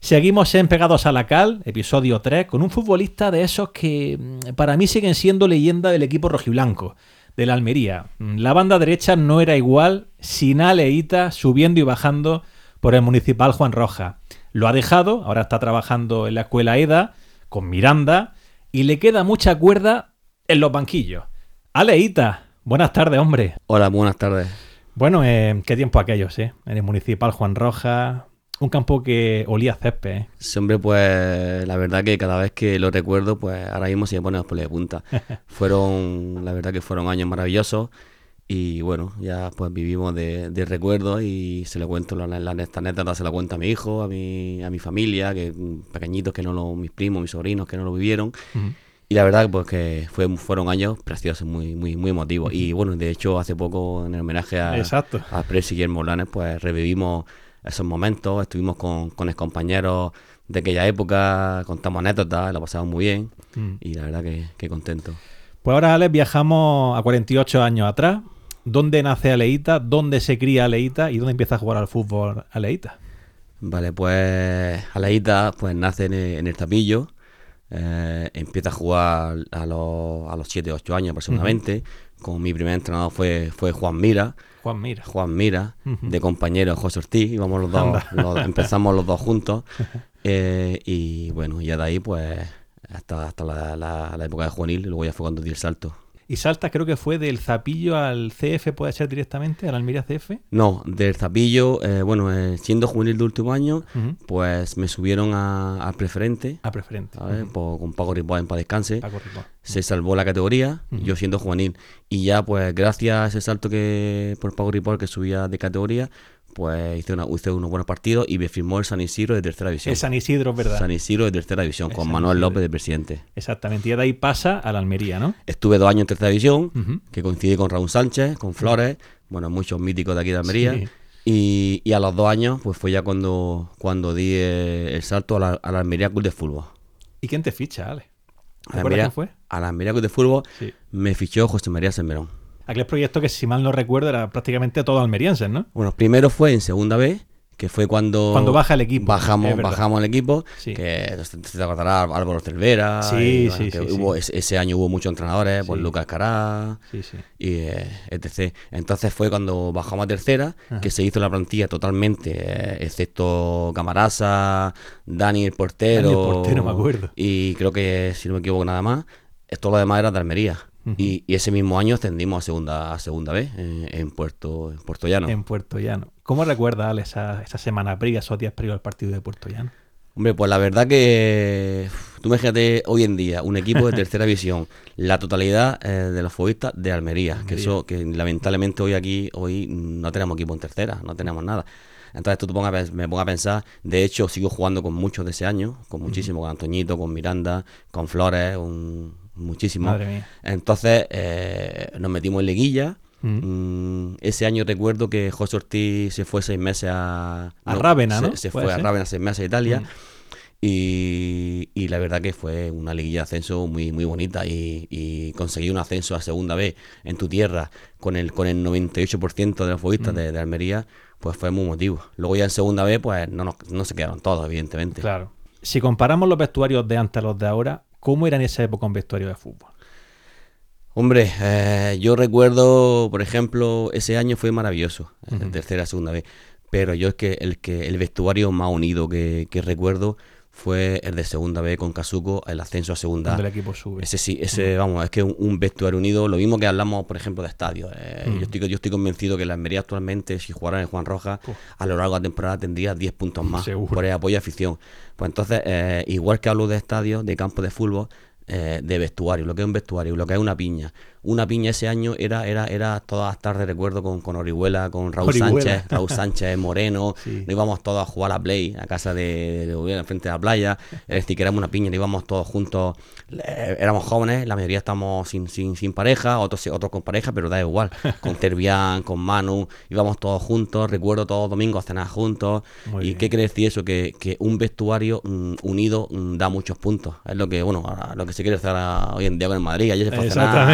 Seguimos en Pegados a la Cal, episodio 3, con un futbolista de esos que para mí siguen siendo leyenda del equipo rojiblanco, de la Almería. La banda derecha no era igual sin Aleita subiendo y bajando por el Municipal Juan Roja. Lo ha dejado, ahora está trabajando en la escuela EDA con Miranda y le queda mucha cuerda en los banquillos. Aleita, buenas tardes, hombre. Hola, buenas tardes. Bueno, qué tiempo aquellos, ¿eh? En el Municipal Juan Roja, un campo que olía a césped, ¿eh? Sí, hombre, pues la verdad que cada vez que lo recuerdo, pues ahora mismo se me pone los pelos de punta. La verdad que fueron años maravillosos y bueno, ya pues vivimos de recuerdos y se le cuento esta anécdota, se la cuento a mi hijo, a mi familia, que pequeñitos mis primos, mis sobrinos que no lo vivieron. Uh-huh. Y la verdad pues que fueron años preciosos, muy emotivos. Y bueno, de hecho hace poco en el homenaje a Pres y Guillermo Blanes, pues revivimos esos momentos, estuvimos con compañeros de aquella época, contamos anécdotas, la pasamos muy bien y la verdad que contento. Pues ahora, Alex, viajamos a 48 años atrás. ¿Dónde nace Aleita? ¿Dónde se cría Aleita? ¿Y dónde empieza a jugar al fútbol Aleita? Vale, pues Aleita pues nace en el Zapillo. Empieza a jugar a los 7 o 8 años aproximadamente. Uh-huh. Con mi primer entrenador fue Juan Mira, uh-huh, de compañero José Ortiz. Íbamos los dos, empezamos los dos juntos. Y bueno, ya de ahí pues hasta la época de juvenil, luego ya fue cuando di el salto. ¿Y saltas creo que fue del Zapillo al CF, puede ser directamente, al Almería CF? No, del Zapillo, siendo juvenil de último año, uh-huh, pues me subieron a preferente. A preferente. Uh-huh. Con Paco Ripoll en paz descanse. Paco Ripoll. Se salvó la categoría, uh-huh, yo siendo juvenil. Y ya pues gracias a ese salto por Paco Ripoll que subía de categoría, pues hice unos buenos partidos y me firmó el San Isidro de tercera división. El San Isidro, ¿verdad? San Isidro de tercera división, con Manuel López de presidente. Exactamente, y de ahí pasa a la Almería, ¿no? Estuve 2 años en tercera división, uh-huh, que coincidí con Raúl Sánchez, con Flores, bueno, muchos míticos de aquí de Almería. Sí. Y a los 2 años, pues fue ya cuando di el salto a la Almería Club de Fútbol. ¿Y quién te ficha, Ale? ¿Te acuerdas quién fue? A la Almería Club de Fútbol, sí, me fichó José María Semberón. Aquel proyecto que, si mal no recuerdo, era prácticamente todo almerienses, ¿no? Bueno, primero fue en segunda B, que fue cuando baja el equipo. Bajamos el equipo, sí, que te acordarás Álvaro Cervera. Sí. Ese año hubo muchos entrenadores, pues Lucas Cará, y etc. Entonces fue cuando bajamos a tercera, ajá, que se hizo la plantilla totalmente, excepto Camarasa, Dani el portero, me acuerdo. Y creo que, si no me equivoco, nada más. Todo lo demás era de Almería. Uh-huh. Y ese mismo año ascendimos a segunda vez en Puerto Llano. En Puerto Llano. ¿Cómo recuerdas, Alex, esa semana previa, esos días previos al partido de Puerto Llano? Hombre, pues la verdad que tú imagínate hoy en día un equipo de tercera división, la totalidad de los futbolistas de Almería, que lamentablemente hoy no tenemos equipo en tercera, no tenemos nada. Entonces tú me pongas a pensar, de hecho sigo jugando con muchos de ese año, con muchísimos, con Antoñito, con Miranda, con Flores, muchísimo. Madre mía. Entonces nos metimos en liguilla. Ese año recuerdo que José Ortiz se fue 6 meses a Rávena, ¿no? Se fue a Rávena 6 meses a Italia. Y la verdad que fue una liguilla de ascenso muy, muy bonita y conseguir un ascenso a segunda vez en tu tierra con el 98% de los futbolistas de Almería, pues fue muy emotivo. Luego ya en segunda vez pues no se quedaron todos, evidentemente. Claro. Si comparamos los vestuarios de antes a los de ahora, ¿cómo era en esa época un vestuario de fútbol? Hombre, yo recuerdo, por ejemplo, ese año fue maravilloso, uh-huh, tercera, segunda vez, pero yo es que el vestuario más unido que recuerdo fue el de segunda B con Casuco, el ascenso a segunda. Cuando el equipo sube. Vamos, es que un vestuario unido, lo mismo que hablamos, por ejemplo, de estadios. Yo estoy convencido que la Almería actualmente, si jugara en Juan Roja, a lo largo de la temporada tendría 10 puntos más. Seguro. Por el apoyo a afición. Pues entonces, igual que hablo de estadios, de campos de fútbol, de vestuario, lo que es un vestuario, lo que es una piña. Una piña ese año era todas las tardes, recuerdo, con Orihuela, con Raúl Sánchez Moreno, sí, nos íbamos todos a jugar a la Play, a casa de frente de la playa, es decir, que éramos una piña, nos íbamos todos juntos, éramos jóvenes, la mayoría estábamos sin pareja, otros con pareja, pero da igual, con Terbián, con Manu, íbamos todos juntos, recuerdo todos los domingos a cenar juntos. Muy bien. ¿Qué quiere decir eso? Que un vestuario unido da muchos puntos, es lo que se quiere hacer hoy en día con el Madrid. Ayer se fue a cenar, que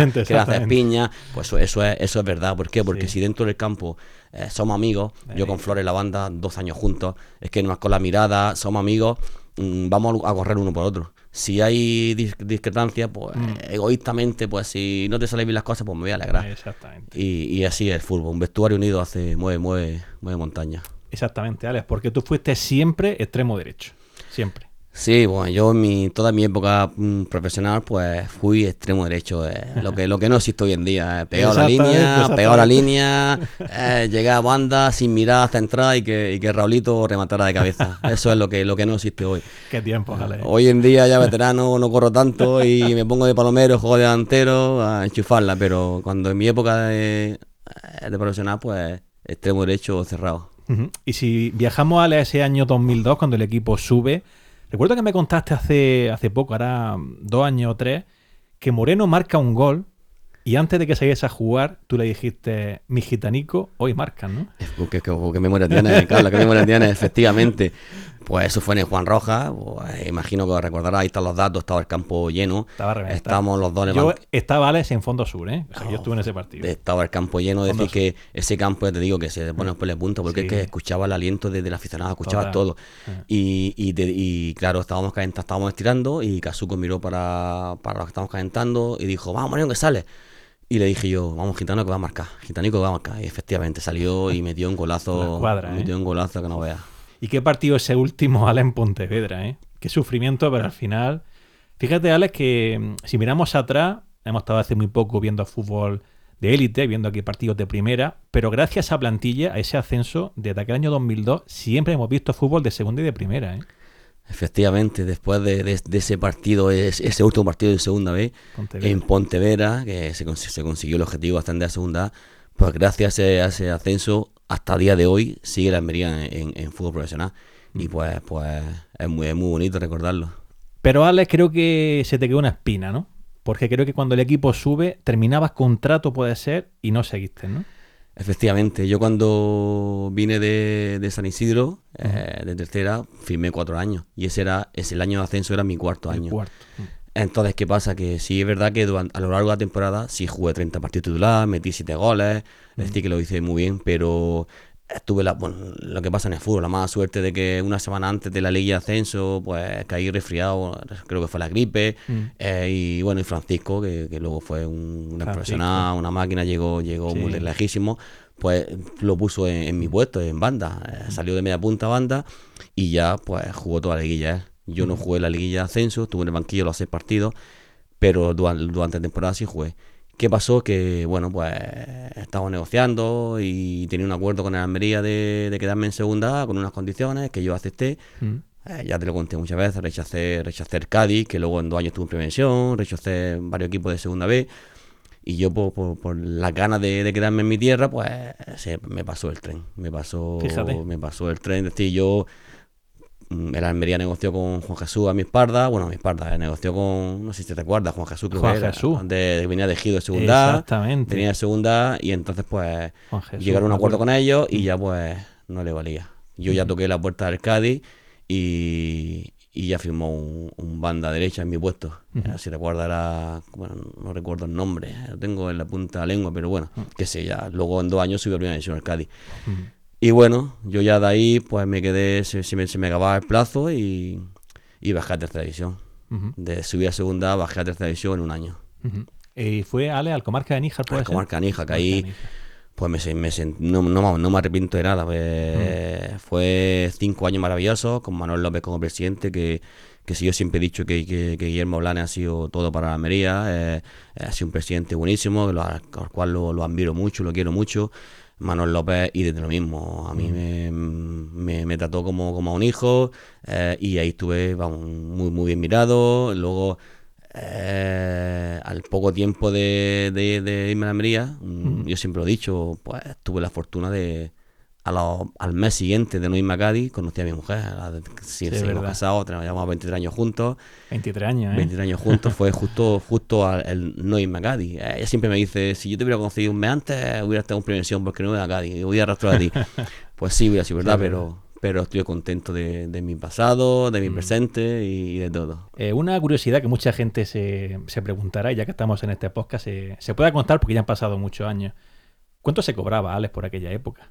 haces piña, pues eso es verdad. ¿Por qué? Porque si dentro del campo somos amigos, yo con Flores la banda, 2 años juntos, es que nos con la mirada, somos amigos, vamos a correr uno por otro. Si hay discrepancia, pues egoístamente, pues si no te salen bien las cosas, pues me voy a alegrar. Exactamente. Y así es el fútbol. Un vestuario unido mueve montaña. Exactamente, Alex, porque tú fuiste siempre extremo derecho. Siempre. Sí, bueno, yo toda mi época profesional, pues fui extremo derecho. Lo que no existe hoy en día. Pegado a la línea, llegué a banda sin mirar, centrada y que Raulito rematara de cabeza. Eso es lo que no existe hoy. Qué tiempo, Alex. Hoy en día ya veterano, no corro tanto y me pongo de palomero, juego delantero a enchufarla. Pero cuando en mi época de profesional, pues extremo derecho cerrado. Y si viajamos a ese año 2002, cuando el equipo sube, recuerdo que me contaste hace poco, ahora 2 años o 3, que Moreno marca un gol y antes de que saliese a jugar, tú le dijiste, mi gitanico, hoy marcan, ¿no? ¿Qué memoria tienes, Carlos? ¿Qué memoria tienes? Efectivamente. Pues eso fue en el Juan Rojas. Pues, imagino que recordarás, ahí están los datos, estaba el campo lleno. Estaba reventado. Estábamos los dos en Yo estaba, Alex, en Fondo Sur, ¿eh? O sea, yo estuve en ese partido. Estaba el campo lleno, decir que ese campo, ya te digo, que se pone los pelos de punta, porque es que escuchaba el aliento del aficionado, escuchaba todo. Y claro, estábamos estirando y Kazuko miró para los que estábamos calentando y dijo, vamos, Moreno, que sale. Y le dije yo, vamos, gitano que va a marcar, gitanico que va a marcar. Y efectivamente salió y metió un golazo. Metió un golazo que no veas. ¿Y qué partido ese último, Alex, en Pontevedra, eh? Qué sufrimiento, pero al final... Fíjate, Alex, que si miramos atrás, hemos estado hace muy poco viendo fútbol de élite, viendo aquí partidos de primera, pero gracias a esa plantilla, a ese ascenso, desde aquel año 2002, siempre hemos visto fútbol de segunda y de primera, ¿eh? Efectivamente, después de ese partido, ese último partido de segunda B, en Pontevedra, que se consiguió el objetivo de ascender a segunda A, pues gracias a ese ascenso, hasta el día de hoy, sigue la Almería en fútbol profesional. Y pues es muy bonito recordarlo. Pero Alex, creo que se te quedó una espina, ¿no? Porque creo que cuando el equipo sube, terminabas contrato, puede ser, y no seguiste, ¿no? Efectivamente, yo cuando vine de San Isidro, de tercera, firmé 4 años. Y ese el año de ascenso era mi cuarto año. Entonces, ¿qué pasa? Que sí es verdad que a lo largo de la temporada sí jugué 30 partidos titulares, metí 7 goles, es decir, que lo hice muy bien, pero tuve lo que pasa en el fútbol, la mala suerte de que una semana antes de la ley de ascenso, pues caí resfriado, creo que fue la gripe, y bueno, y Francisco, que luego fue un profesional, una máquina, llegó muy lejísimo, pues lo puso en mi puesto, en banda, salió de media punta a banda, y ya pues jugó toda la liguilla. Yo no jugué la liguilla de ascenso, estuve en el banquillo los 6 partidos, pero durante la temporada sí jugué. ¿Qué pasó? Que, bueno, pues estábamos negociando y tenía un acuerdo con el Almería de quedarme en segunda A con unas condiciones que yo acepté. Ya te lo conté muchas veces, rechacé el Cádiz, que luego en 2 años estuve en prevención, rechacé varios equipos de segunda B. Y yo por las ganas de quedarme en mi tierra, pues me pasó el tren. Me pasó el tren. Es decir, yo... El Almería negoció con Juan Jesús a mi espalda, negoció con, no sé si te acuerdas, Juan Jesús, venía de Ejido de segunda. Exactamente. Venía de segunda y entonces pues llegaron a un acuerdo con ellos y ya pues no le valía. Yo ya toqué la puerta del Cádiz y ya firmó un banda derecha en mi puesto. Si recuerdas era, bueno, no recuerdo el nombre, lo tengo en la punta de la lengua, pero bueno, que sé, ya luego en 2 años subió a primera división el Cádiz. Y bueno, yo ya de ahí pues me quedé, se me acababa el plazo y bajé a tercera división. De subir a segunda, bajé a tercera división en 1 año. ¿Y fue, Ale, al Comarca de Níjar? Al Comarca de Níjar, que ahí pues no me arrepiento de nada. Pues, fue 5 años maravillosos, con Manuel López como presidente, que si yo siempre he dicho que Guillermo Blanes ha sido todo para la Almería, ha sido un presidente buenísimo, al cual lo admiro mucho, lo quiero mucho. Manuel López, y desde lo mismo, a mí me trató como a un hijo, y ahí estuve muy bien mirado. Luego, al poco tiempo de irme a la Almería, yo siempre lo he dicho, pues tuve la fortuna al mes siguiente de no irme a Cádiz, conocí a mi mujer, seguimos casados, llevamos 23 años juntos. 23 años, ¿eh? 23 años juntos, fue justo el no irme a Cádiz. Ella siempre me dice, si yo te hubiera conocido un mes antes, hubiera estado en prevención porque no voy a Cádiz, voy a arrastrar a ti. Pues sí, hubiera sido verdad, pero pero estoy contento de mi pasado, de mi presente y de todo. Una curiosidad que mucha gente se preguntará, y ya que estamos en este podcast, se puede contar porque ya han pasado muchos años. ¿Cuánto se cobraba, Alex, por aquella época?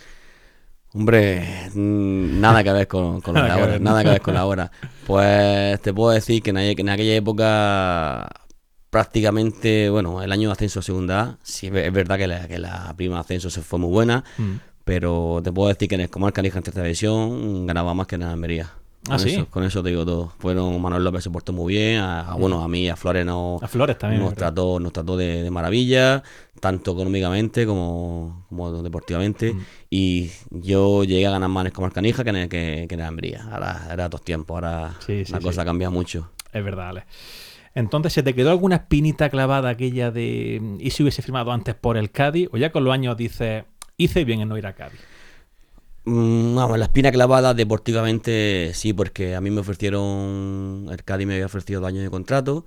Hombre, nada que ver con lo de ahora, nada que ver con la hora. Pues te puedo decir que en aquella época prácticamente, bueno, el año de ascenso a segunda A, sí es verdad que la prima de ascenso se fue muy buena, pero te puedo decir que en el Comarca Canija en tercera división ganaba más que en Almería. Con eso te digo todo. Manuel López se portó muy bien, a mí, a Flores a Flores también nos trató de maravilla, tanto económicamente como deportivamente, y yo llegué a ganar más en el Comarca Canija que en Almería. Ahora era otros tiempos, ahora la cosa cambia mucho. Es verdad, Alex. Entonces, ¿se te quedó alguna espinita clavada aquella de ¿y si hubiese firmado antes por el Cádiz? ¿O ya con los años dices, hice bien en no ir a Cádiz? Vamos, la espina clavada deportivamente sí, porque a mí me ofrecieron, el Cádiz me había ofrecido 2 años de contrato,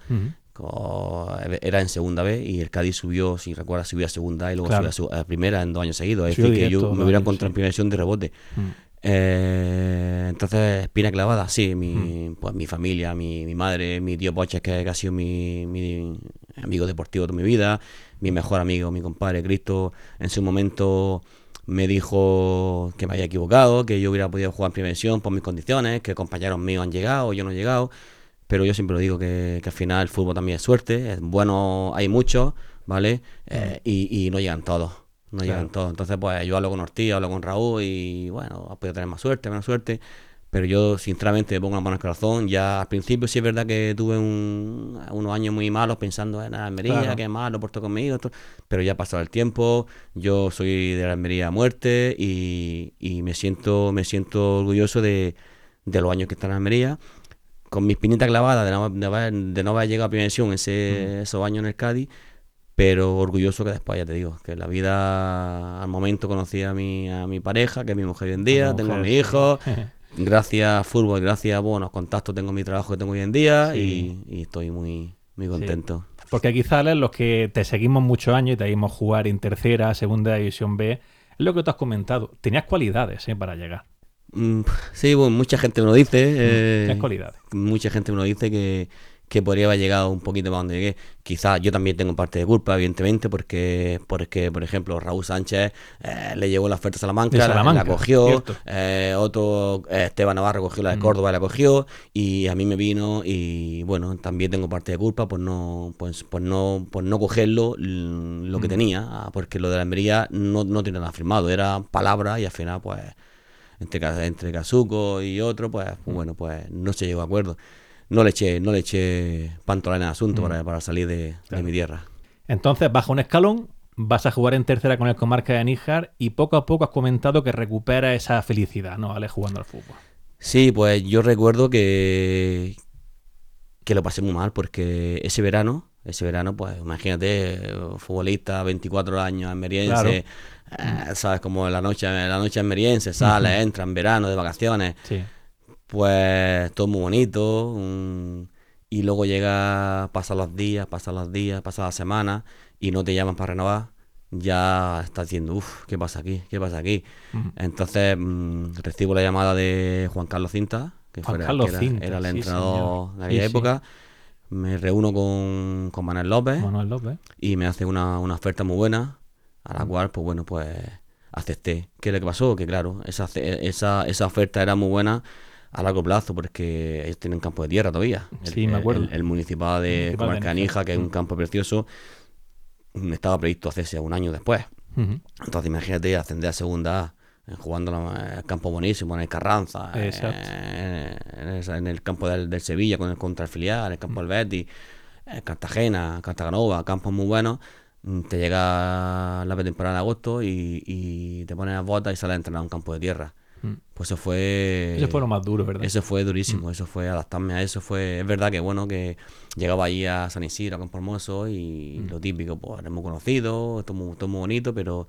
era en segunda vez y el Cádiz subió, si recuerdas, subió a segunda y luego subió a primera en 2 años seguidos, es decir, que yo me hubiera encontrado en primera división de rebote. Entonces, espina clavada, sí, pues mi familia, mi madre, mi tío Poches, que ha sido mi amigo deportivo toda mi vida, mi mejor amigo, mi compadre Cristo, en su momento me dijo que me había equivocado, que yo hubiera podido jugar en primera división por mis condiciones, que compañeros míos han llegado, yo no he llegado, pero yo siempre lo digo que al final el fútbol también es suerte, es bueno, hay muchos, ¿vale? Y no llegan todos. Llegan todos. Entonces, pues yo hablo con Ortiz, hablo con Raúl y bueno, has podido tener más suerte, menos suerte. Pero yo, sinceramente, me pongo la mano en el corazón. Ya al principio sí es verdad que tuve unos años muy malos pensando en la Almería, que malo, portó conmigo. Pero ya ha pasado el tiempo. Yo soy de la Almería a muerte y me siento orgulloso de los años que está en la Almería. Con mi espinita clavada de no haber llegado a primera división esos años en el Cádiz. Pero orgulloso que después, ya te digo, que la vida, al momento conocí a mi pareja, que es mi mujer hoy en día, tengo a mis hijos, gracias a fútbol, gracias a buenos contactos tengo mi trabajo que tengo hoy en día y estoy muy, muy contento. Sí. Porque quizás los que te seguimos muchos años y te vimos jugar en tercera, segunda división B, es lo que tú has comentado, tenías cualidades para llegar. Sí, bueno, mucha gente me lo dice. Tienes cualidades. Mucha gente me lo dice que podría haber llegado un poquito más donde llegué. Quizás yo también tengo parte de culpa, evidentemente, porque por ejemplo, Raúl Sánchez le llegó la oferta a Salamanca, la cogió, otro Esteban Navarro cogió la de Córdoba, la cogió, y a mí me vino, y bueno, también tengo parte de culpa por no cogerlo lo que tenía, porque lo de la Almería no tiene nada firmado, era palabra y al final pues entre Casuco y otro, pues bueno, pues no se llegó a acuerdo. No le eché pantalones al asunto para salir de mi tierra. Entonces, baja un escalón, vas a jugar en tercera con el Comarca de Níjar y poco a poco has comentado que recupera esa felicidad, ¿no? Ale, jugando al fútbol. Sí, pues yo recuerdo que lo pasé muy mal porque ese verano, pues imagínate, futbolista, 24 años, almeriense, sabes, como la noche almeriense, sale, entra en verano de vacaciones. Sí. Pues todo muy bonito, y luego pasan los días, pasan la semana y no te llaman para renovar, ya estás diciendo, ¿qué pasa aquí? Entonces recibo la llamada de Juan Carlos Cinta, que era el entrenador de aquella época. Me reúno con Manuel López y me hace una oferta muy buena, a la cual, pues bueno, pues acepté. ¿Qué es lo que pasó? Que claro, esa oferta era muy buena a largo plazo, porque ellos tienen campo de tierra todavía. Me acuerdo. El municipal de Comarca de Níjar, que es un campo precioso, estaba previsto hacerse un año después. Entonces imagínate ascender a segunda A, jugando en el campo buenísimo, en el Carranza, en el campo del Sevilla contra el filial, en el campo del Betis, Cartagena, Cartaganova, campos muy buenos. Te llega la temporada de agosto y te pones las botas y sales a entrenar a un campo de tierra. Pues eso fue lo más duro, ¿verdad? Eso fue durísimo, eso fue adaptarme a eso. Es verdad que bueno, que llegaba allí a San Isidro, a Campo Hermoso, y lo típico, pues eres muy conocido, todo muy bonito, pero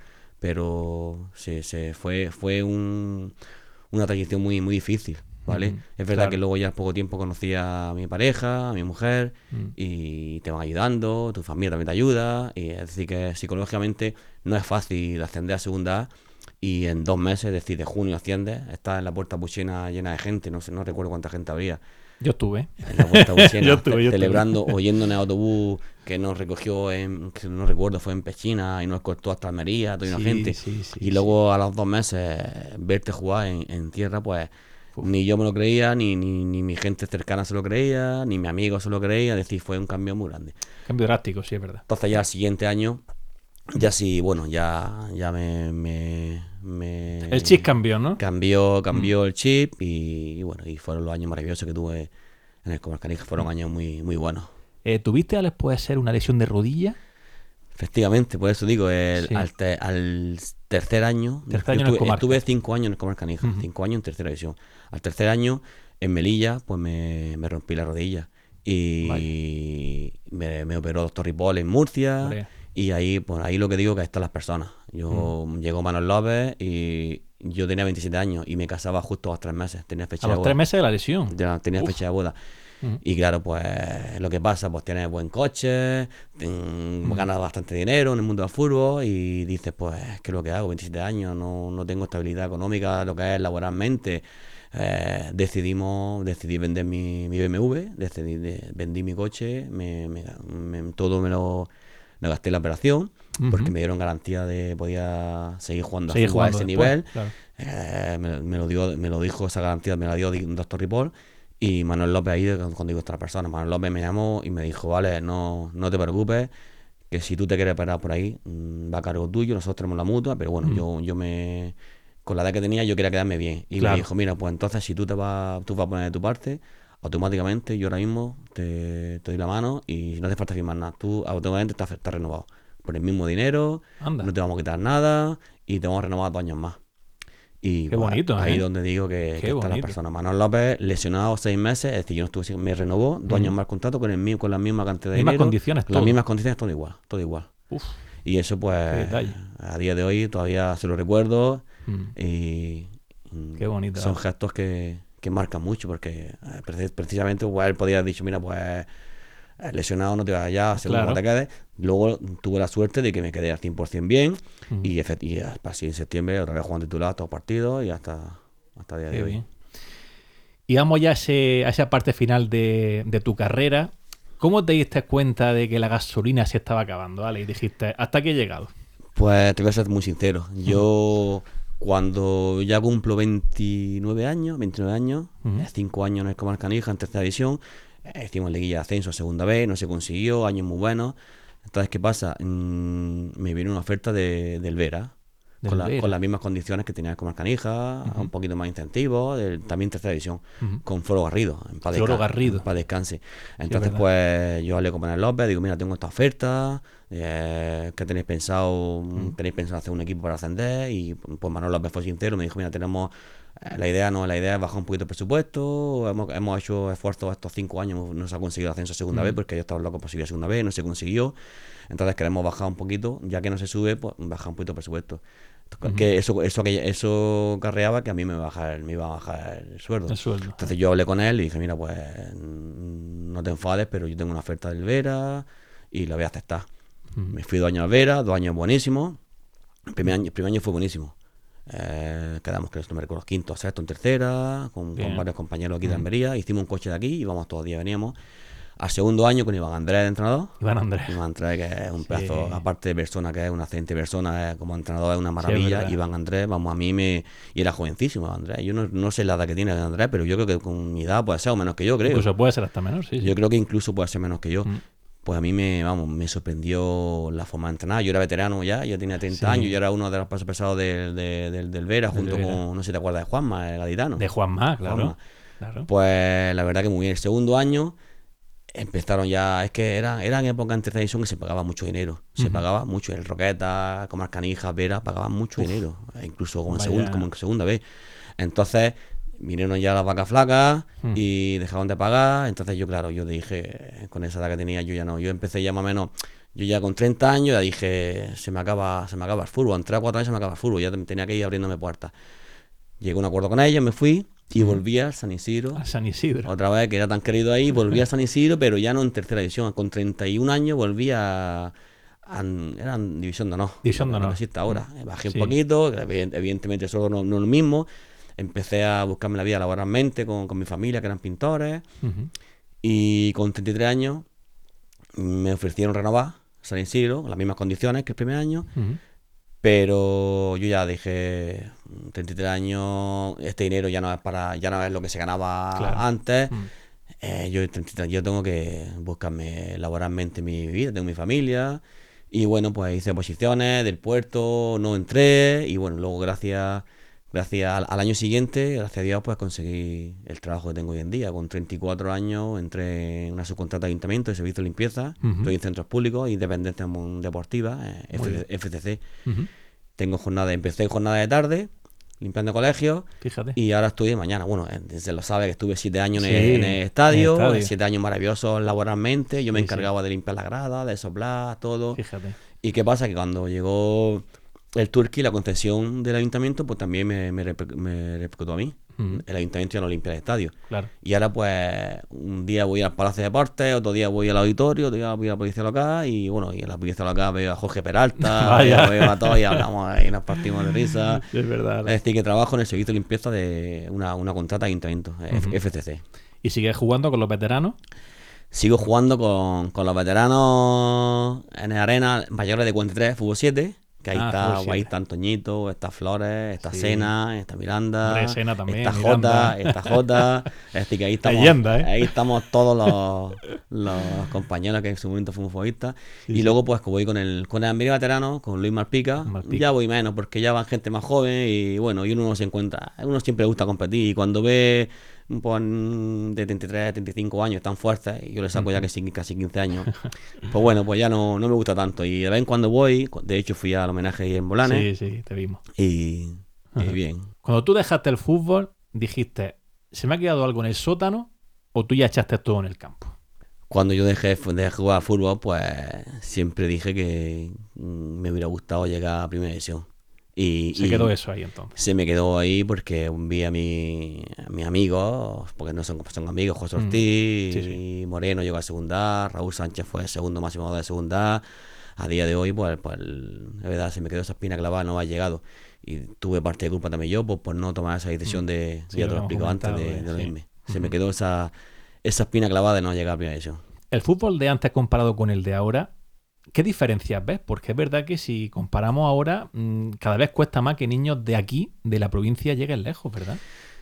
fue una transición muy, muy difícil, ¿vale? Es verdad que luego ya al poco tiempo conocí a mi pareja, a mi mujer, y te van ayudando, tu familia también te ayuda, y es decir que psicológicamente no es fácil ascender a segunda A. y en 2 meses, es decir, de junio asciendes, estás en la Puerta Puchena llena de gente, no sé, no recuerdo cuánta gente habría. Yo estuve. En la Puerta Puchena, Yo estuve. celebrando, o yendo en el autobús que nos recogió que no recuerdo, fue en Pechina y nos cortó hasta Almería, toda una gente. Y luego a los 2 meses verte jugar en tierra, pues ni yo me lo creía, ni mi gente cercana se lo creía, ni mi amigo se lo creía. Es decir, fue un cambio muy grande. Cambio drástico, sí, es verdad. Entonces ya el siguiente año, ya bueno, ya me el chip cambió, ¿no? Cambió el chip y bueno, y fueron los años maravillosos que tuve en el Comarca Canija, fueron años muy, muy buenos. ¿Tuviste después de ser una lesión de rodilla? Efectivamente, por eso digo, al tercer año, estuve 5 años en el Comarca Canija, 5 años en tercera división. Al tercer año, en Melilla, pues me rompí la rodilla y me operó doctor Ripoll en Murcia. Vale. Y ahí, pues ahí lo que digo que están las personas. Llegó Manuel López y yo tenía 27 años y me casaba justo a los 3 meses. Tenía fecha de boda. ¿A los 3 meses de la lesión? Ya tenía fecha de boda. Y claro, pues lo que pasa, pues tienes buen coche, ganas bastante dinero en el mundo del fútbol y dices, pues, ¿qué es lo que hago? 27 años, no tengo estabilidad económica, lo que es laboralmente. Decidí vender mi BMW, vendí mi coche, todo me lo gasté en la operación, porque me dieron garantía de podía seguir jugando a ese después, nivel. Claro. Me lo dijo, esa garantía me la dio un doctor Ripoll. Y Manuel López ahí, cuando digo esta persona, Manuel López me llamó y me dijo, vale, no te preocupes, que si tú te quieres operar por ahí, va a cargo tuyo, nosotros tenemos la mutua, pero bueno, yo con la edad que tenía, yo quería quedarme bien. Y me dijo, mira, pues entonces si tú vas a poner de tu parte, automáticamente yo ahora mismo te doy la mano y no te falta firmar nada. Tú automáticamente estás renovado. Por el mismo dinero, no te vamos a quitar nada y te vamos a renovar 2 años más. Y qué bonito, ahí donde digo que están las personas. Manuel López, lesionado 6 meses, es decir, yo no estuve, me renovó 2 años más contrato con la misma cantidad de dinero. Condiciones, las mismas condiciones, todo igual. Uf, y eso pues a día de hoy todavía se lo recuerdo y qué bonito. Son gestos que marcan mucho porque precisamente pues, él podía haber dicho, mira, pues lesionado no te vas allá, según como te quedes. Luego tuve la suerte de que me quedé al 100% bien y así en septiembre otra vez jugando titular todos los partidos y hasta el día de hoy. Bien. Y vamos ya a esa parte final de tu carrera. ¿Cómo te diste cuenta de que la gasolina se estaba acabando, ¿vale? Y dijiste, ¿hasta aquí he llegado? Pues te voy a ser muy sincero. Yo cuando ya cumplo 29 años, 5 años en el Comarca Canija, en tercera división, hicimos liguilla de ascenso a segunda vez, no se consiguió, años muy buenos. Entonces, ¿qué pasa? Me vino una oferta del Vera, con las mismas condiciones que tenía el Comarca Canija, un poquito más incentivos, también tercera división, con Floro Garrido, para descanse. Entonces, sí, pues yo hablé con Manuel López, digo, mira, tengo esta oferta, ¿qué tenéis pensado? ¿Tenéis pensado hacer un equipo para ascender? Y pues Manuel López fue sincero, me dijo, mira, tenemos... La idea es bajar un poquito el presupuesto. Hemos hecho esfuerzos estos 5 años, no se ha conseguido el ascenso a segunda vez porque yo estaba loco por subir a segunda vez, no se consiguió. Entonces queremos bajar un poquito, ya que no se sube, pues bajar un poquito el presupuesto. Que eso carreaba que a mí me iba a bajar el sueldo. Entonces yo hablé con él y dije, mira, pues no te enfades, pero yo tengo una oferta del Vera y la voy a aceptar. Me fui 2 años al Vera, 2 años buenísimos. El primer año fue buenísimo. Quedamos, creo que no me recuerdo, quinto o sexto en tercera, con varios compañeros aquí de Almería. Hicimos un coche de aquí, íbamos todos los días, veníamos. Al segundo año con Iván Andrés de entrenador. Iván Andrés, que es un pedazo, aparte de persona, que es una excelente persona, como entrenador es una maravilla. Iván Andrés, vamos, y era jovencísimo Andrés. Yo no sé la edad que tiene Andrés, pero yo creo que con mi edad puede ser o menos que yo, creo. Incluso puede ser hasta menor, sí. Yo creo que incluso puede ser menos que yo. Pues a mí me sorprendió la forma de entrenar. Yo era veterano ya, yo tenía 30 años, yo era uno de los pasos pesados del Vera, junto con, no sé si te acuerdas de Juanma, el gaditano. De Juanma, claro. Pues la verdad que muy bien. El segundo año empezaron ya, es que eran épocas en tercera división que se pagaba mucho dinero. Se pagaba mucho. El Roqueta, Comarca Canija, Vera, pagaban mucho dinero, incluso como en segunda vez. Entonces vinieron ya las vacas flacas y dejaron de pagar. Entonces yo dije, con esa edad que tenía, yo ya no. Yo empecé ya más o menos, yo ya con 30 años ya dije, se me acaba el fútbol. En 3 o 4 años se me acaba el fútbol. Ya tenía que ir abriéndome puertas. Llegué a un acuerdo con ellos, me fui y volví al San Isidro. A San Isidro. Otra vez, que era tan querido ahí, volví a San Isidro, pero ya no en tercera división. Con 31 años volví a eran División de Honor. División de lo que Honor. existe ahora. Bajé Sí. un poquito, que evidentemente eso no es lo mismo. Empecé a buscarme la vida laboralmente con mi familia, que eran pintores. Ujú. Y con 33 años me ofrecieron renovar San Isidro, con las mismas condiciones que el primer año. Ujú. Pero yo ya dije, 33 años, este dinero ya no es lo que se ganaba Claro. antes. Mm. Yo tengo que buscarme laboralmente mi vida, tengo mi familia. Y bueno, pues hice posiciones del puerto, no entré. Y bueno, luego gracias al año siguiente, gracias a Dios, pues conseguí el trabajo que tengo hoy en día. Con 34 años entré en una subcontrata de ayuntamiento de servicio de limpieza. Ujú. Estoy en centros públicos y dependencias deportivas, Muy bien. FCC. Ujú. Empecé jornada de tarde, limpiando colegios, Fíjate. y ahora estoy de mañana. Bueno, desde lo sabe que estuve 7 años Sí, en el estadio, en el estadio. 7 años maravillosos laboralmente. Yo me Sí, encargaba de limpiar las gradas, de soplar, todo. Fíjate. ¿Y qué pasa? Que cuando llegó el Turqui, la concesión del ayuntamiento, pues también me repercutió a mí. Ujú. El ayuntamiento ya no limpia el estadio. Claro. Y ahora pues un día voy al Palacio de Deportes, otro día voy al auditorio, otro día voy a la policía local y bueno, y en la policía local veo a Jorge Peralta, Vaya. veo a todos y hablamos y nos partimos de risa. Es verdad. Es decir, que trabajo en el servicio de limpieza de una contrata de ayuntamiento, Ujú. FCC. ¿Y sigues jugando con los veteranos? Sigo jugando con los veteranos en el arena mayores de 43, fútbol 7, que ahí Fútbol 7. está Antoñito, está Flores, está Sí. Sena, está Miranda, Hombre, Sena también, está Miranda. Jota, está Jota. Es decir, que Leyenda, ¿eh? ahí estamos todos los compañeros que en su momento fuimos futbolistas. Sí, Y sí. luego pues con el Almería veterano, con Luis Malpica, Malpica. ya voy menos, porque ya van gente más joven y bueno, y uno no se encuentra, uno siempre le gusta competir y cuando ve pues, de 33, 35 años tan fuertes, y yo le saco ya casi 15 años, pues bueno, pues ya no me gusta tanto. Y de vez en cuando voy, de hecho fui al homenaje ahí en Bolanes, Sí, te vimos. y Ajá. bien. Cuando tú dejaste el fútbol, dijiste, ¿se me ha quedado algo en el sótano o tú ya echaste todo en el campo? Cuando yo dejé de jugar al fútbol, pues siempre dije que me hubiera gustado llegar a Primera División. Se quedó eso ahí entonces. Se me quedó ahí porque vi a mis amigos, porque no son amigos, José Ortiz, Sí. y Moreno llegó a segunda, Raúl Sánchez fue el segundo máximo de segunda. A día de hoy, pues la verdad, se me quedó esa espina clavada, no ha llegado. Y tuve parte de culpa también yo, pues por no tomar esa decisión de, Sí, ya te lo lo hemos explico antes, comentado, de sí. irme. Se me quedó esa espina clavada de no llegar a Primera División. El fútbol de antes comparado con el de ahora, ¿qué diferencias ves? Porque es verdad que si comparamos ahora, cada vez cuesta más que niños de aquí, de la provincia, lleguen lejos, ¿verdad?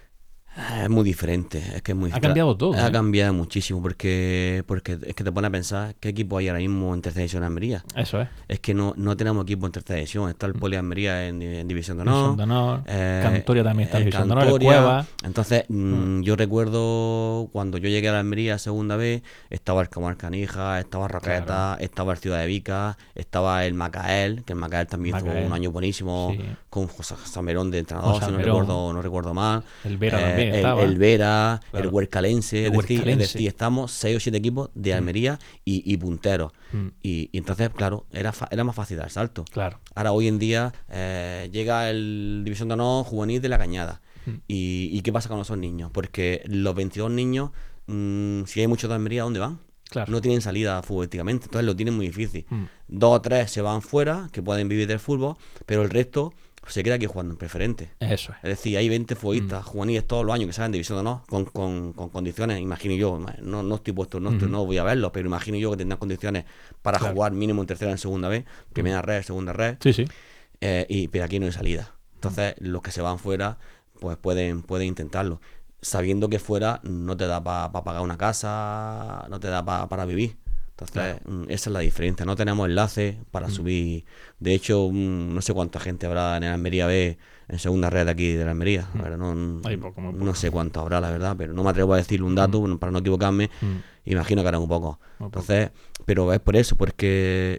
Es muy diferente, es que es muy Ha cambiado todo, Ha ¿eh? cambiado muchísimo porque es que te pones a pensar qué equipo hay ahora mismo en tercera división en Almería. Eso es. Es que no tenemos equipo en tercera división. Está el Poli Almería en División de División Honor. de Honor, Cantoria también está en el División de Honor, el Cantoria. Cueva. Entonces, yo recuerdo cuando yo llegué a la Almería segunda vez, estaba el Camar Canija, estaba Roqueta, Claro. estaba el Ciudad de Vica, estaba el Macael, que el Macael también hizo Macael. un año buenísimo, Sí. con José Samerón de entrenador, José si Samerón. no recuerdo mal. El Vera también estaba. El Vera, Claro. el Huercalense, El es decir, Huercalense. estamos 6 o 7 equipos de Almería y punteros. Mm, Y entonces, claro, era más fácil dar el salto. Claro. Ahora, hoy en día, llega el División de Honor juvenil de La Cañada. Mm. ¿Y qué pasa con esos niños? Porque los 22 niños, si hay muchos de Almería, ¿dónde van? Claro. No tienen salida futbolísticamente, entonces lo tienen muy difícil. Mm. 2 o 3 se van fuera, que pueden vivir del fútbol, pero el resto se queda aquí jugando en preferente. Eso es. Es decir, hay 20 futbolistas juveniles todos los años que salen de División de Honor con condiciones, imagino yo, no estoy puesto, no voy a verlos, pero imagino yo que tendrán condiciones para Claro. jugar mínimo en tercera, en segunda vez, primera red, segunda red, Sí, sí. pero aquí no hay salida. Entonces, los que se van fuera, pues pueden intentarlo, sabiendo que fuera no te da para pagar una casa, no te da para vivir. Entonces, esa es la diferencia. No tenemos enlace para subir. De hecho, no sé cuánta gente habrá en el Almería B, en segunda red de aquí de la Almería. La verdad, Hay poco, muy poco. no sé cuánto habrá, la verdad, pero no me atrevo a decirle un dato para no equivocarme. Imagino que hará un poco. Muy poco. Entonces, pero es por eso, porque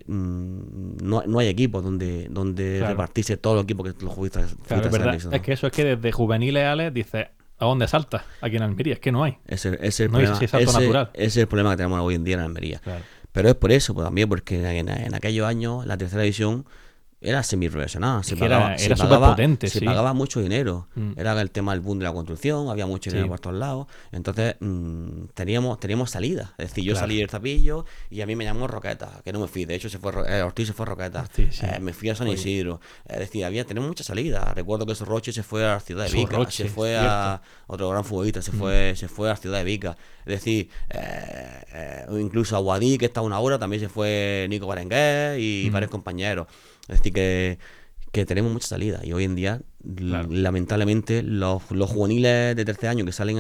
no hay equipos donde Claro. repartirse todos los equipos que los jugadores Claro, es verdad. Es que eso es que desde juveniles, Alex, dices, ¿a dónde saltas? Aquí en Almería. Es que no hay. Ese es el No hay problema. ese salto natural. Ese es el problema que tenemos hoy en día en Almería. Claro. Pero es por eso, pues también, porque en aquellos años la tercera división era semi-profesional. Es que era súper potente, se sí. pagaba mucho dinero. Mm. Era el tema del boom de la construcción, había mucho Sí. dinero por todos lados. Entonces, teníamos salida. Es decir, yo Claro. salí del Zapillo y a mí me llamó Roqueta, que no me fui. De hecho, Ortiz se fue a Roqueta. Ortiz, sí. Me fui a San Oye. Isidro. Es decir, tenemos mucha salida. Recuerdo que Sorroche se fue a la ciudad de Vica. Sorroche, Se fue cierto. a otro gran futbolista, se fue a la ciudad de Vica. Es decir, incluso a Guadí, que está a una hora, también se fue Nico Berenguer y varios compañeros. Es decir, que tenemos mucha salida. Y hoy en día, Claro. lamentablemente, los juveniles de tercer año que salen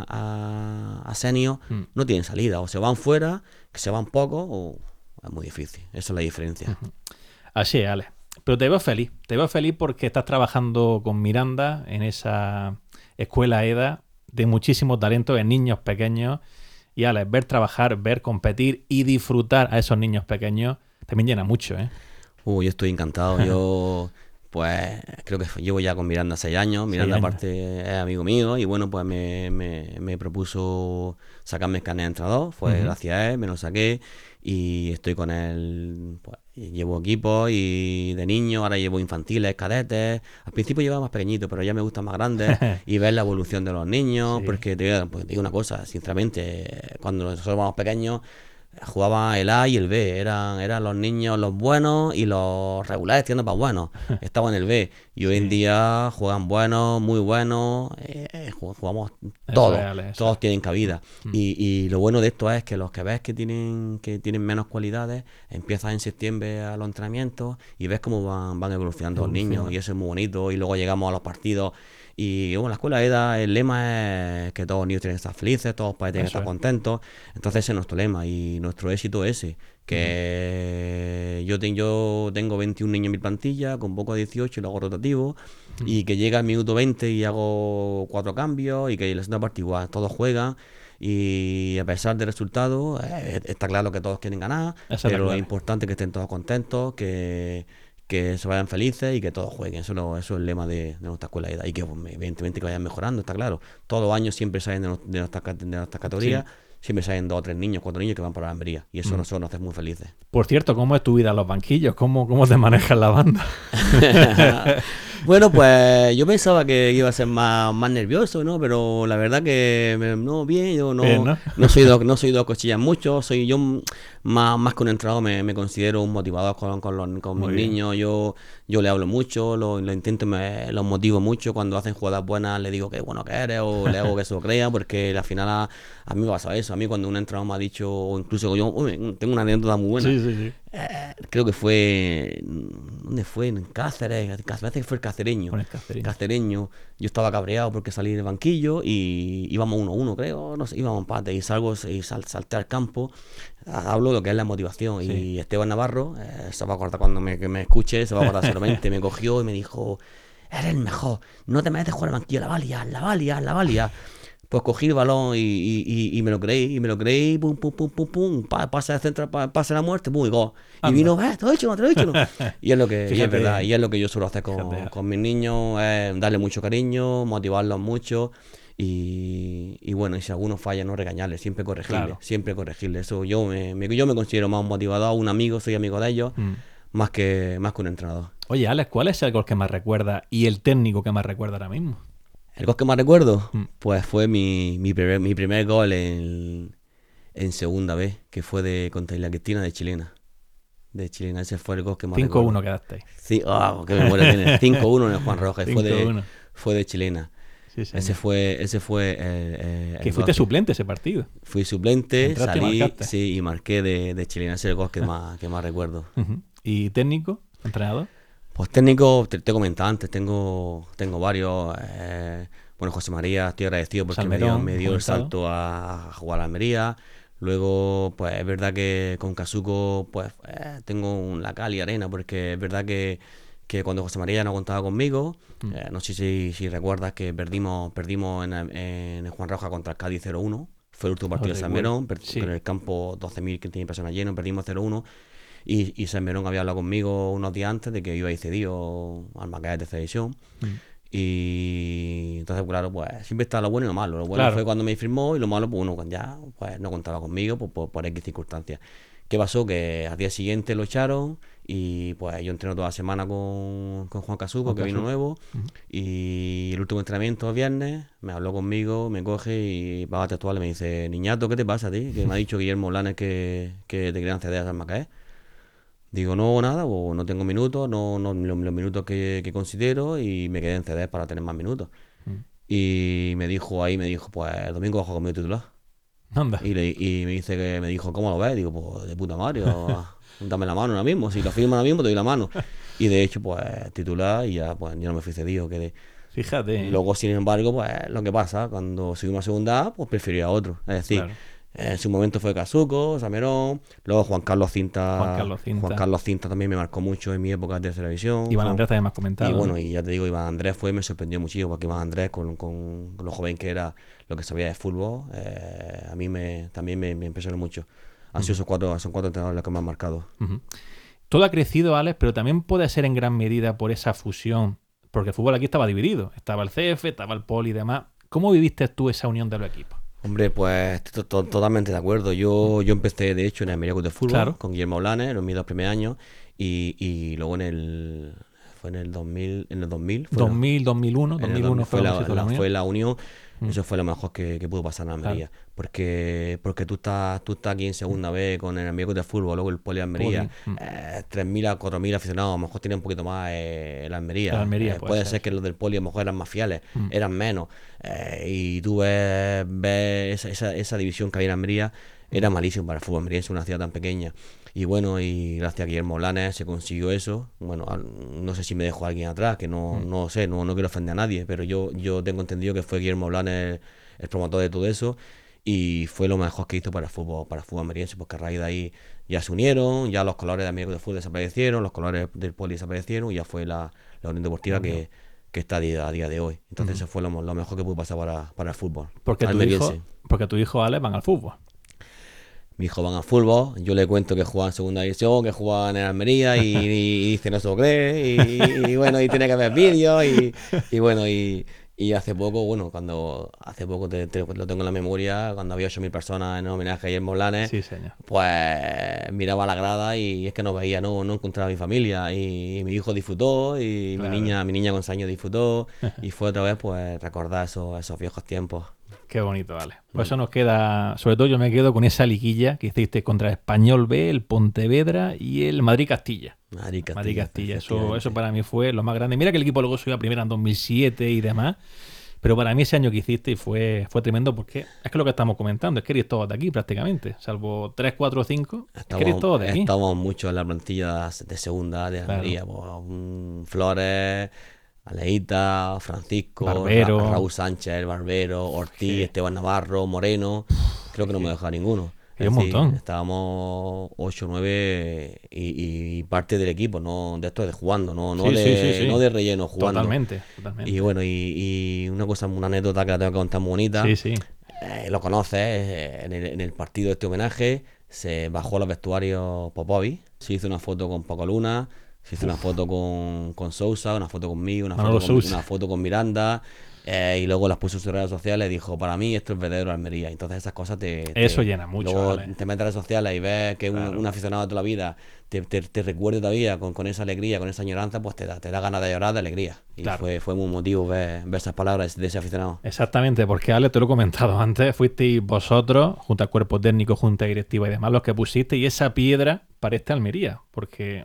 a senior no tienen salida. O se van fuera, que se van poco, o es muy difícil. Esa es la diferencia. Así es, Alex. Pero te veo feliz porque estás trabajando con Miranda en esa escuela EDA de muchísimo talento en niños pequeños. Y Alex, ver trabajar, ver competir y disfrutar a esos niños pequeños también llena mucho, ¿eh? Yo estoy encantado. Yo, pues, creo que llevo ya con Miranda 6 años. Miranda, 6 años. aparte, es amigo mío. Y bueno, pues me propuso sacarme el carnet de entrenador. Fue gracias a él, me lo saqué. Y estoy con él, pues, llevo equipos y de niños, ahora llevo infantiles, cadetes. Al principio llevaba más pequeñitos, pero ya me gustan más grandes. Y ver la evolución de los niños. Sí. Porque te digo una cosa, sinceramente, cuando nosotros éramos pequeños, jugaba el A y el B, eran los niños los buenos y los regulares tirando para buenos, estaban en el B, y hoy en día juegan buenos, muy buenos, jugamos todos, todos tienen cabida, y lo bueno de esto es que los que ves que tienen menos cualidades, empiezas en septiembre a los entrenamientos y ves cómo van evolucionando los niños, y eso es muy bonito, y luego llegamos a los partidos. Y bueno, la escuela EDA, el lema es que todos los niños tienen que estar felices, todos los padres tienen que estar contentos. Entonces ese es nuestro lema y nuestro éxito es ese. Que yo tengo 21 niños en mi plantilla, convoco a 18 y lo hago rotativo. Y que llega al minuto 20 y hago 4 cambios y que en la segunda parte igual todos juegan. Y a pesar del resultado, está claro que todos quieren ganar, pero es importante que estén todos contentos, que se vayan felices y que todos jueguen. Eso es el lema de nuestra escuela EDA. Y que evidentemente que vayan mejorando, está claro. Todos los años siempre salen de nuestras categorías, siempre salen 2 o 3 niños, 4 niños que van para la Almería. Y eso nosotros nos hace muy felices. Por cierto, ¿cómo es tu vida en los banquillos? ¿Cómo te manejas la banda? Bueno, pues yo pensaba que iba a ser más nervioso, ¿no? Pero la verdad que bien, yo no soy dos cochillas mucho, soy yo más que un entrenador, me considero un motivador con mis niños. Yo le hablo mucho, lo intento, los motivo mucho. Cuando hacen jugadas buenas le digo que bueno que eres, o le hago que se lo crea, porque al final a mí me pasa eso. A mí cuando un entrenador me ha dicho, o incluso yo tengo una anécdota muy buena. Sí. Creo que fue, ¿dónde fue? En Cáceres, parece que fue el Cacereño. Yo estaba cabreado porque salí del banquillo y íbamos 1-1, creo, no sé, íbamos empate, y salté al campo. Hablo de lo que es la motivación. Sí. Y Esteban Navarro, se va a acordar cuando me escuche, se va a acordar solamente, me cogió y me dijo: eres el mejor, no te mereces jugar al banquillo, la valía. Pues cogí el balón y me lo creí, pum, pase de centro, pase de la muerte, pum, y gol. Y vino, te lo he dicho, no. Y es lo que, y es verdad, y es lo que yo suelo hacer con mis niños, darle mucho cariño, motivarlos mucho. Y bueno, y si alguno falla, no regañarle, siempre corregirle. Eso yo me considero más un motivador, un amigo, soy amigo de ellos, más que un entrenador. Oye, Alex, ¿cuál es el gol que más recuerda y el técnico que más recuerda ahora mismo? El gol que más recuerdo, pues fue mi primer gol en segunda vez, que fue contra Isla Cristina de Chilena. Ese fue el gol que más recuerdo. 5-1 quedasteis. Sí, qué memoria tiene. 5-1 en el Juan Rojas, fue de Chilena. Sí, ese fue el que fuiste suplente ese partido. Fui suplente, entraste salí y marqué de Chilena. Ese es el gol que más recuerdo. ¿Y técnico? ¿Entrenador? Pues técnico, te comentaba antes, tengo varios. Bueno, José María, estoy agradecido porque Salmerón, me dio el salto a jugar a la Almería. Luego, pues es verdad que con Casuco, pues tengo la cal y arena, porque es verdad que cuando José María no contaba conmigo, no sé si recuerdas que perdimos en el Juan Rojas contra el Cádiz 0-1. Fue el último partido de Salmerón, en el campo 12.000 personas lleno, perdimos 0-1. Y Salmerón había hablado conmigo unos días antes de que iba a ir cedido al Macaé de tercera división. Y entonces, claro, pues siempre está lo bueno y lo malo. Lo bueno fue cuando me firmó, y lo malo, pues uno ya pues no contaba conmigo por X circunstancias. ¿Qué pasó? Que al día siguiente lo echaron y pues yo entreno toda la semana con Juan Casuco, que vino nuevo, y el último entrenamiento el viernes me habló conmigo, me coge y va a textual y me dice: niñato, ¿qué te pasa a ti? Que me ha dicho Guillermo Blanes que te querían ceder a San Macaé. Digo, no, nada, pues no tengo minutos, los minutos que considero, y me quedé en CD para tener más minutos. Y me dijo, pues el domingo bajo conmigo titular. Anda. Y me dijo, ¿cómo lo ves? Digo, pues de puta madre, dame la mano ahora mismo, si lo firmo ahora mismo te doy la mano. Y de hecho, pues titular, y ya pues yo no me fui cedido, quedé. Fíjate. Luego, sin embargo, pues lo que pasa, cuando subimos a segunda A, pues preferí a otro. Es decir, Claro. en su momento fue Casuco, Samerón, luego Juan Carlos Cinta también me marcó mucho en mi época de tercera división. Iván Andrés también me has comentado. Y bueno, ¿no? y ya te digo, Iván Andrés me sorprendió muchísimo, porque Iván Andrés, con lo joven que era, lo que sabía de fútbol, a mí también me impresionó mucho. Han sido son cuatro entrenadores los que me han marcado. Todo ha crecido, Alex, pero también puede ser en gran medida por esa fusión, porque el fútbol aquí estaba dividido. Estaba el CF, estaba el Poli y demás. ¿Cómo viviste tú esa unión de los equipos? Hombre, pues totalmente de acuerdo. Yo empecé, de hecho, en el Almería Club de Fútbol, Claro, con Guillermo Blanes en mis 2 primeros años, y luego fue en el 2000, 2000, 2001, 2001 fue la unión. Eso fue lo mejor que pudo pasar en Almería. Claro. Porque tú estás aquí en segunda B con el Almería Club de Fútbol, luego el Poli de Almería, 3.000 a 4.000 aficionados, a lo mejor tiene un poquito más el Almería. Puede ser que los del Poli a lo mejor eran más fieles, eran menos. Y tú ves esa división que había en Almería, era malísimo para el fútbol almeriense, una ciudad tan pequeña. Y bueno, y gracias a Guillermo Blanes se consiguió eso. Bueno, no sé si me dejó alguien atrás, que no sé, no quiero ofender a nadie, pero yo tengo entendido que fue Guillermo Blanes el promotor de todo eso, y fue lo mejor que hizo para el fútbol almeriense, porque a raíz de ahí ya se unieron, ya los colores de Almería de Fútbol desaparecieron, los colores del Poli desaparecieron, y ya fue la Unión Deportiva que está a día de hoy. Entonces eso fue lo mejor que pudo pasar para el fútbol porque tu hijo Alex van al fútbol. Mi hijo van al fútbol, yo le cuento que juega en segunda división, que juega en Almería, y dice no se lo cree, y bueno, y tiene que ver vídeos, y bueno, y hace poco, lo tengo en la memoria, cuando había 8.000 personas en homenaje a Guillermo Blanes, Sí, señor. pues miraba la grada y es que no encontraba a mi familia, y mi hijo disfrutó, y Claro. mi niña con 6 años disfrutó, y fue otra vez pues recordar esos viejos tiempos. Qué bonito, vale. Pues eso nos queda, sobre todo yo me quedo con esa liguilla que hiciste contra el Español B, el Pontevedra y el Madrid-Castilla. Madrid-Castilla. Eso para mí fue lo más grande. Mira que el equipo luego subió a primera en 2007 y demás, pero para mí ese año que hiciste fue tremendo, porque es que lo que estamos comentando es que eres todos de aquí prácticamente, salvo 3, 4 o 5, es que eres todos de aquí. Estamos mucho en la plantilla de segunda de Almería, claro. Flores, Aleita, Francisco, Barbero, Raúl Sánchez, Barbero, Ortiz, Esteban Navarro, Moreno. Creo que no me he dejado ninguno. Es un montón. Estábamos 8 o 9 y parte del equipo, no de esto de jugando, no de relleno, jugando. Totalmente. Y bueno, y una anécdota que la tengo que contar muy bonita. Sí. Lo conoces, en el partido de este homenaje se bajó a los vestuarios Popovic, se hizo una foto con Paco Luna, se hizo una foto con Sousa, una foto conmigo, una foto con Miranda, y luego las puso en sus redes sociales y dijo: para mí esto es verdadero Almería. Entonces esas cosas eso llena mucho. Luego te metes en redes sociales y ves que un aficionado de toda la vida te recuerde todavía con esa alegría, con esa añoranza, pues te da ganas de llorar de alegría. Y fue muy emotivo ver esas palabras de ese aficionado. Exactamente, porque Ale, te lo he comentado antes, fuisteis vosotros, junto al cuerpo técnico, junta directiva y demás, los que pusisteis esa piedra para este Almería, porque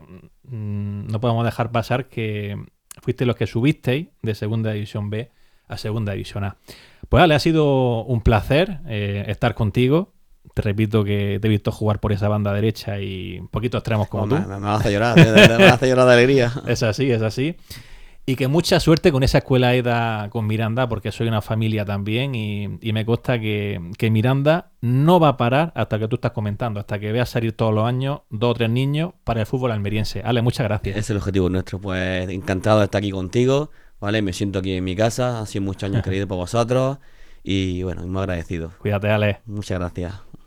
no podemos dejar pasar que fuisteis los que subisteis de segunda división B a segunda división A. Pues Ale, ha sido un placer estar contigo. Te repito que te he visto jugar por esa banda derecha y un poquito extremos como tú. Me vas a llorar, me vas a llorar de alegría. Es así. Y que mucha suerte con esa escuela EDA con Miranda, porque soy una familia también, y me consta que Miranda no va a parar hasta que tú estás comentando, hasta que veas salir todos los años 2 o 3 niños para el fútbol almeriense. Ale, muchas gracias. Ese es el objetivo nuestro, pues encantado de estar aquí contigo, ¿vale? Me siento aquí en mi casa, ha sido muchos años querido por vosotros, y bueno, muy agradecido. Cuídate, Ale. Muchas gracias.